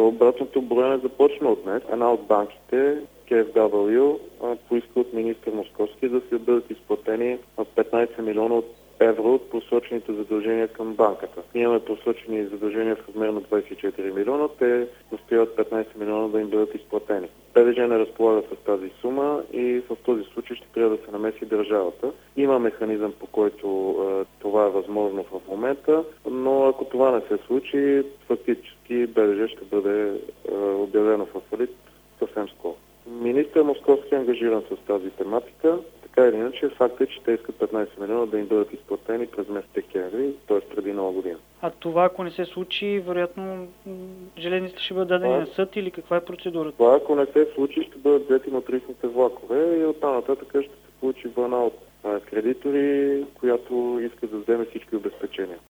То обратното броене започна от днес. Една от банките, KfW, поиска от министър Московски да се бъдат изплатени 15 милиона евро от просрочените задължения към банката. Ние имаме просрочени задължения в размер на 24 милиона, те настояват 15 милиона да им бъдат изплатени. БДЖ не разполага с тази сума и в този случай ще трябва да се намеси държавата. Има механизъм, по който това е възможно в момента, но ако това не се случи, фактически БДЖ ще бъде обявено в фалит съвсем скоро. Министър Московски е ангажиран с тази тематика. Така или иначе, факт е, че те искат 15 милиона да им бъдат изплатени през месец декември, т.е. преди нова година. А това, ако не се случи, вероятно железниците ще бъдат дадени на съд или каква е процедурата? Това, ако не се случи, ще бъдат взети мотрисните влакове и оттам нататък ще се получи вълна от кредитори, която иска да вземе всички обезпечения.